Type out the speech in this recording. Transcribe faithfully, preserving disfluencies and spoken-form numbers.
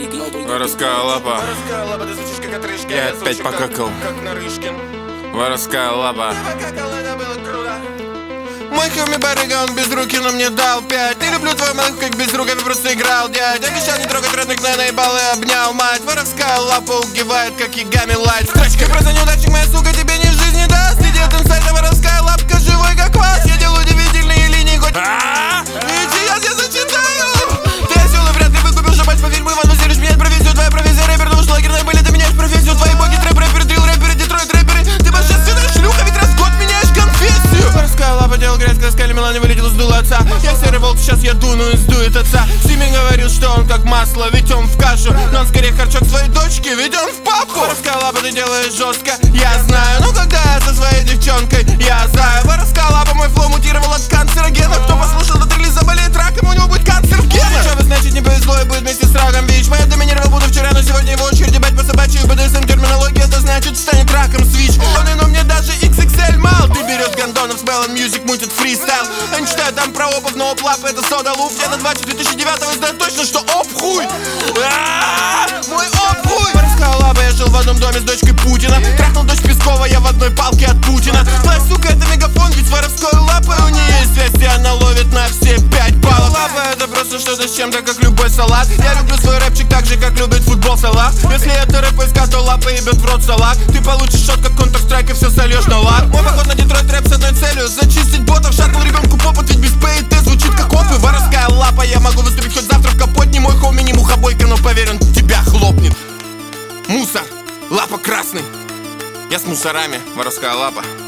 Воровская лапа. Я опять покакал. Воровская лапа. Мой хомми барыга, он без руки, но мне дал пять. Не люблю твою малых, как без рук, я просто играл, дядь. Обещал не трогать родных, на наебал и обнял мать. Воровская лапа убивает, как Ягами лайт. Строчка просто неудачник, моя сука тебе ни жизнь не даст. Сидит инсайда, воровская лапка, живой как вас. Я делаю удивительные линии, хоть... Сейчас я зачитаю. Ты осел и вряд ли выкупил шабать по фильму Иван Васильевич меняет профессию. Твоя профессия рэпер, но уж лагерная были, ты меняешь профессию. Твои боги трэп, рэперы, дрил, рэперы, Детройт, рэперы. Ты божественная шлюха, ведь раз в год меняешь конфессию. Воровская лапа делал грязь, когда скали Милане вылетел, сдул отца. Я серый волк, сейчас я дуну и сдует отца. Сими говорил, что он как масло, ведь он в кашу. Но он скорее харчок своей дочки, ведь он в папу. Воровская лапа, ты делаешь жестко, я знаю. Ну когда я со своей девчонкой, я знаю. Воровская лапа, мой флоу мутировал от канцерогена. Кто послушал этот релиз, заболеет раком, у него будет канцер в генах. Что вы, значит, не повезло и будет вместе с раком, бич. Моя доминировал, буду вчера, но сегодня его очередь. Бать по собачьей бэ дэ эс эм терминология, это значит станет раком свич. Он и но мне даже икс икс эль мал. Ты берешь гандонов с Bell and Music, мутит фристайл. Они читают там про обувь, но оплапа это сода луф. Я на двадцать две тысячи девятого знаю точно, что оп хуй. Мой оп хуй. Воровская лапа, я жил в одном доме с дочкой Путина. Трахнул дочь Пескова, я в одной палке от Путина. Твоя сука это мегафон, ведь с воровской лапой у нее есть связь, и она ловит на все пять баллов. Лапа это просто что-то с чем-то, как любой салат. Я люблю свой рэпчик так же, как любит футбол Салах. Если это рэп поиска, то лапа ебет в рот салак. Ты получишь шот, как Counter-Strike, и все сольешь на лак. Мой поход на Детройт рэп с одной целью: зачистить ботов, шаркнул ребенку попот, ведь без пэ и тэ звучит как опы. Воровская лапа, я могу выступить хоть завтра в Капотне. Мой хоми не мухобойка, но поверь, он тебя хлопнет. Мусор, лапа красный. Я с мусорами, воровская лапа.